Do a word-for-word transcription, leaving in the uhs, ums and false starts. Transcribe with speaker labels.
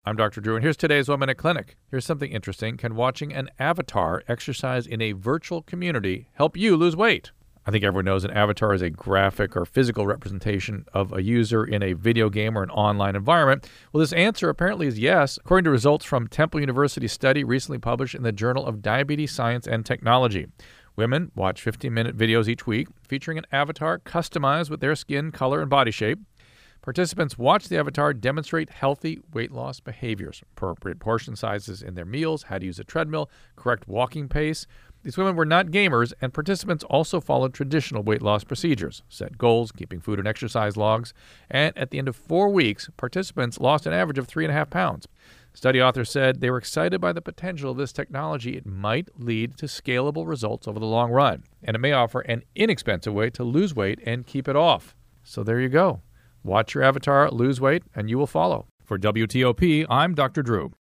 Speaker 1: I'm Doctor Drew, and here's today's One Minute Clinic. Here's something interesting. Can watching an avatar exercise in a virtual community help you lose weight? I think everyone knows an avatar is a graphic or physical representation of a user in a video game or an online environment. Well, this answer apparently is yes, according to results from Temple University's study recently published in the Journal of Diabetes Science and Technology. Women watch fifteen-minute videos each week featuring an avatar customized with their skin color and body shape. Participants watch the avatar demonstrate healthy weight loss behaviors, appropriate portion sizes in their meals, how to use a treadmill, correct walking pace. These women were not gamers, and participants also followed traditional weight loss procedures, set goals, keeping food and exercise logs, and at the end of four weeks, participants lost an average of three and a half pounds. Study authors said they were excited by the potential of this technology. It might lead to scalable results over the long run, and it may offer an inexpensive way to lose weight and keep it off. So there you go. Watch your avatar lose weight, and you will follow. For W T O P, I'm Doctor Drew.